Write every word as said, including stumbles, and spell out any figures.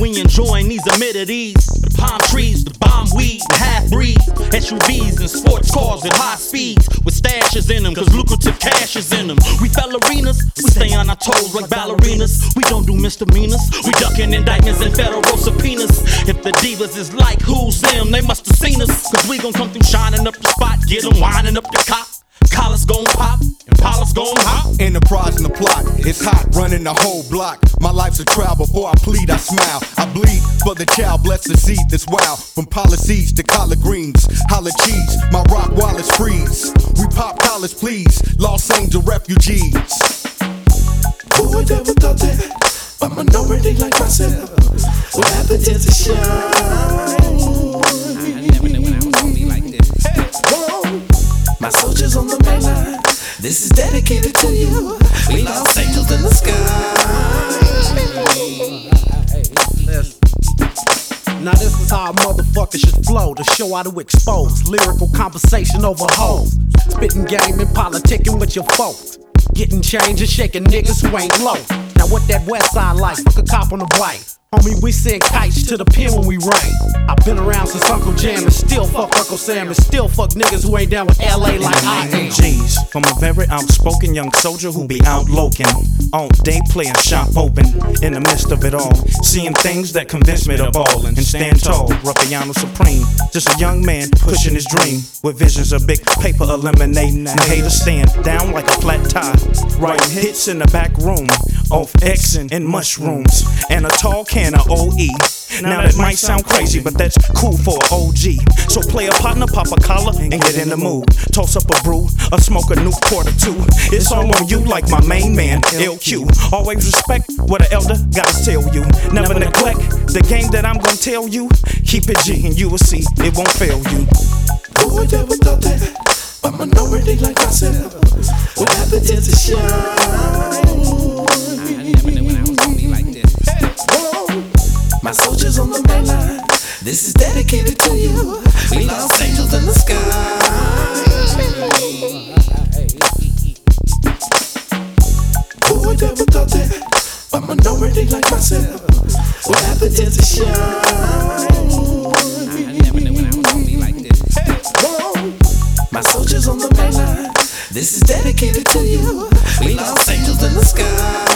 we enjoying these amenities. The palm trees, the bomb weed, and half-breeds, S U Vs and sports cars at high speeds, with stashes in them, cause lucrative cash is in them. We fellerinas, we stay on our toes like ballerinas. We don't do misdemeanors, we ducking indictments and federal subpoenas. If the divas is like who's them, they must have seen us, cause we gon' come through shining up the spot, get them winding up the cop. Collars gon' pop, Impala's gon' hop. Enterprise in the plot, it's hot, running the whole block. My life's a trial, before I plead, I smile. I bleed for the child, bless the seed that's wild. From policies to collard greens, holla cheese, my rock wallets freeze. We pop collars, please, Los Angeles refugees. Who would ever thought that a minority like myself would have the chance to shine? I never knew when I was gonna be like this. Whoa. My soldiers on the main line, this is dedicated to you. We lost angels in the sky. Now this is how a motherfucker should flow, to show how to expose lyrical conversation over hoes, spitting game and politicking with your folks, getting change and shaking niggas who ain't low. Now what that west side like, fuck a cop on the bike. Homie, we send kites to the pen when we rain. I've been around since Uncle Jam and still fuck Uncle Sam and still fuck niggas who ain't down with L A like I am. G's from a very outspoken young soldier who be out loking. On day playing shop open in the midst of it all, seeing things that convince me to ball and stand tall. Ruffiano supreme, just a young man pushing his dream with visions of big paper eliminating the haters. Stand down like a flat tire, writing hits in the back room off Xing and mushrooms and a tall can of O E. Now that might sound crazy, but that's cool for an O G. So play a partner, pop a collar, and get in the mood. Toss up a brew, or smoke a Newport or two. It's all on you like my main man, L Q. Always respect what an elder gotta tell you. Never neglect the game that I'm gonna tell you. Keep it G and you will see it won't fail you. Who would ever thought that a minority like myself would have the chance to shine? I never knew when I was gonna be like this. Whoa. My soldiers on the main line, this is dedicated to you. We lost angels in the sky. Who would ever thought that a minority like myself would have the chance to shine? I never knew when I was gonna be like this. Whoa. My soldiers on the main line, this is dedicated to you. We lost angels in the sky.